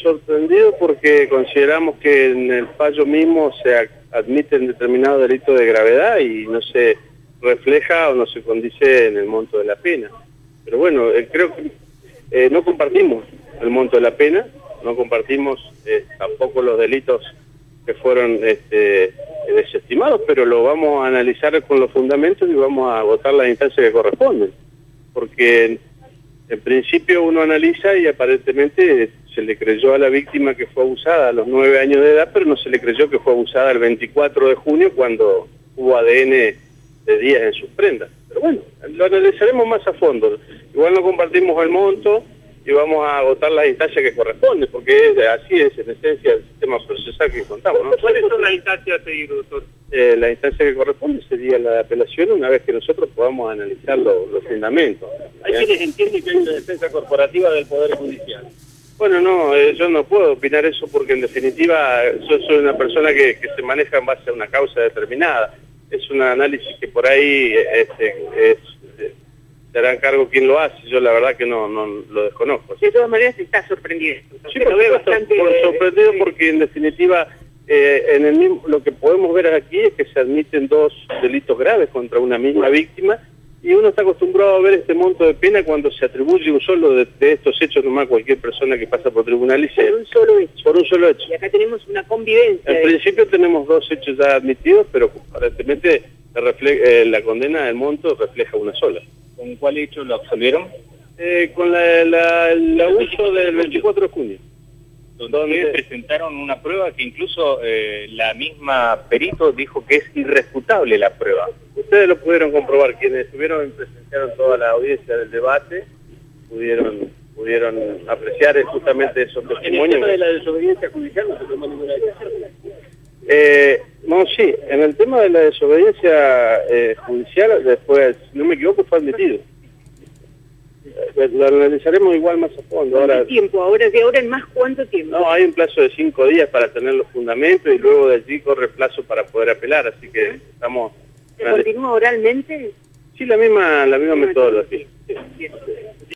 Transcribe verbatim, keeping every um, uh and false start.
sorprendido porque consideramos que en el fallo mismo se admiten determinados delitos de gravedad y no se refleja o no se condice en el monto de la pena. Pero bueno, eh, creo que eh, no compartimos el monto de la pena, no compartimos eh, tampoco los delitos que fueron este, desestimados, pero lo vamos a analizar con los fundamentos y vamos a votar las instancias que corresponden. Porque en principio uno analiza y aparentemente se le creyó a la víctima que fue abusada a los nueve años de edad, pero no se le creyó que fue abusada el veinticuatro de junio cuando hubo A D N de días en sus prendas. Pero bueno, lo analizaremos más a fondo. Igual no compartimos el monto y vamos a votar las instancias que corresponden, porque es, así es en esencia el sistema procesal que contamos, ¿no? ¿Cuáles son las instancias a seguir, doctor? Eh, la instancia que corresponde sería la de apelación una vez que nosotros podamos analizar lo, los fundamentos. Hay quienes entienden que hay una defensa corporativa del Poder Judicial. Bueno, no, eh, yo no puedo opinar eso porque en definitiva yo soy una persona que, que se maneja en base a una causa determinada. Es un análisis que por ahí este, es, se hará cargo quien lo hace, yo la verdad que no, no lo desconozco. De todas maneras está sorprendido. Sí, lo veo bastante por sorprendido sí. Porque en definitiva eh, en el mismo, lo que podemos ver aquí es que se admiten dos delitos graves contra una misma víctima y uno está acostumbrado a ver este monto de pena cuando se atribuye un solo de, de estos hechos nomás a cualquier persona que pasa por tribunal y se, por un solo hecho. Por un solo hecho. Y acá tenemos una convivencia. En principio tenemos dos hechos ya admitidos, pero aparentemente la, refle eh, la condena del monto refleja una sola. ¿Con cuál hecho lo absolvieron? Eh, con la, la, el abuso del veinticuatro de junio. Donde, donde presentaron una prueba que incluso eh, la misma perito dijo que es irrefutable la prueba. Ustedes lo pudieron comprobar, quienes estuvieron presenciaron toda la audiencia del debate, pudieron pudieron apreciar justamente esos testimonios. ¿En el tema de la desobediencia judicial no se tomó ninguna decisión? Eh, no, sí, en el tema de la desobediencia eh, judicial, después, si no me equivoco, fue admitido. Eh, lo analizaremos igual más a fondo. ¿Cuánto ahora, tiempo? Ahora, de ahora en más, ¿cuánto tiempo? No, hay un plazo de cinco días para tener los fundamentos y luego de allí corre plazo para poder apelar, así que estamos... ¿Se continúa oralmente? Sí, la misma, la misma metodología. Sí. Bien.